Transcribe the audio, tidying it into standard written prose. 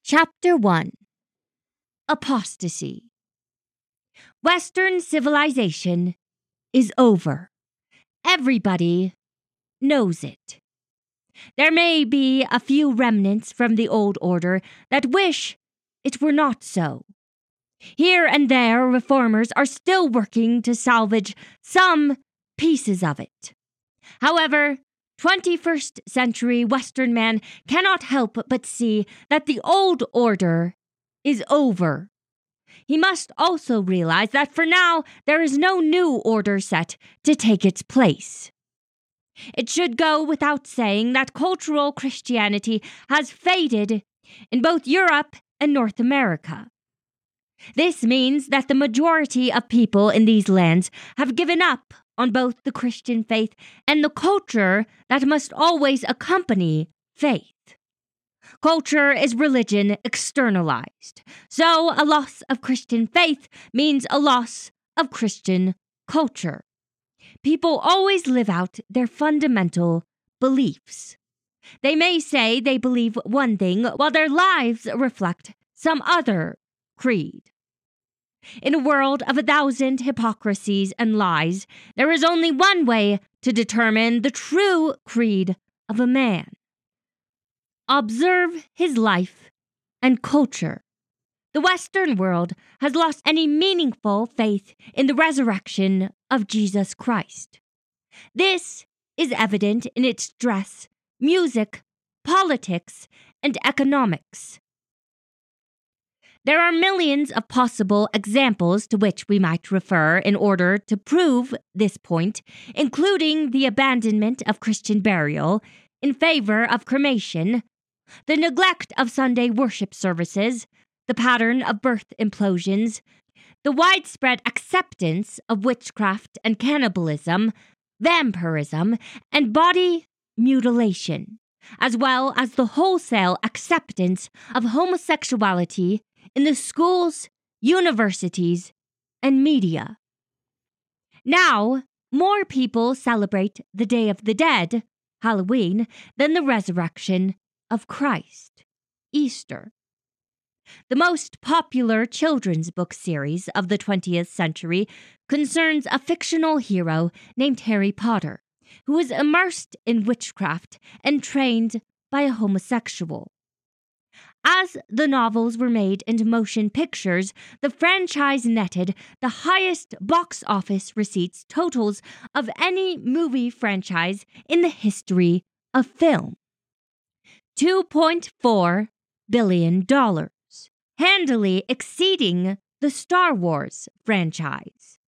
Chapter 1 Apostasy. Western civilization is over. Everybody knows it. There may be a few remnants from the old order that wish it were not so. Here and there, reformers are still working to salvage some pieces of it. However, 21st century Western man cannot help but see that the old order is over. He must also realize that for now there is no new order set to take its place. It should go without saying that cultural Christianity has faded in both Europe and North America. This means that the majority of people in these lands have given up on both the Christian faith and the culture that must always accompany faith. Culture is religion externalized, so a loss of Christian faith means a loss of Christian culture. People always live out their fundamental beliefs. They may say they believe one thing while their lives reflect some other creed. In a world of 1,000 hypocrisies and lies, there is only one way to determine the true creed of a man. Observe his life and culture. The Western world has lost any meaningful faith in the resurrection of Jesus Christ. This is evident in its dress, music, politics, and economics. There are millions of possible examples to which we might refer in order to prove this point, including the abandonment of Christian burial in favor of cremation, the neglect of Sunday worship services, the pattern of birth implosions, the widespread acceptance of witchcraft and cannibalism, vampirism, and body mutilation, as well as the wholesale acceptance of homosexuality in the schools, universities, and media. Now, more people celebrate the Day of the Dead, Halloween, than the resurrection of Christ, Easter. The most popular children's book series of the 20th century concerns a fictional hero named Harry Potter, who is immersed in witchcraft and trained by a homosexual. As the novels were made into motion pictures, the franchise netted the highest box office receipts totals of any movie franchise in the history of film. $2.4 billion, handily exceeding the Star Wars franchise.